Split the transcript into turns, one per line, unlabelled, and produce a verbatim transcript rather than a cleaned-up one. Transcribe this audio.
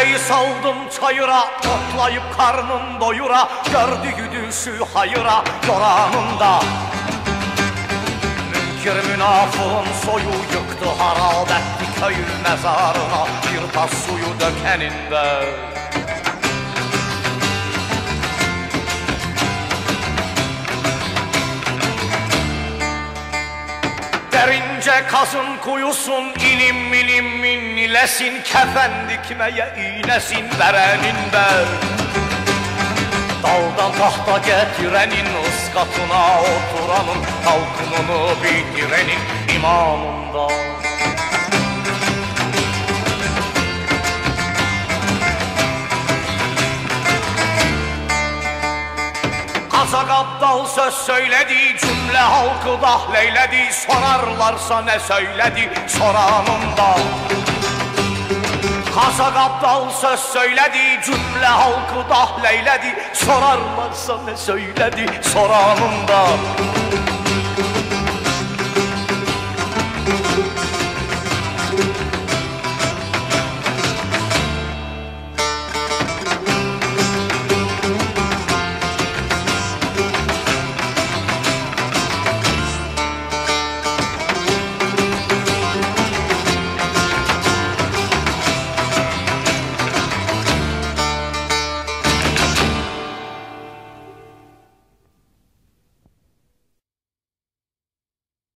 Deveyi saldım çayıra, otlayıp karnım doyura, gördüğü düşü hayıra yoranında. Münkir münafığın soyu yıktı, harap etti köyün mezarına bir tas suyu dökeninde. Derince kazın kuyusun, ilim ilim inlesin, kefen dikmeye iğnesin vereninde. Daldan tahta getirenin, ıskatına oturanın, halkımını bitirenin imanında. Kazak Abdal söz söyledi, cümle halkı dahleyledi, sorarlarsa ne söyledi soranında. Kazak Abdal söz söyledi, cümle halkı dahleyledi, sorarlarsa ne söyledi soranında.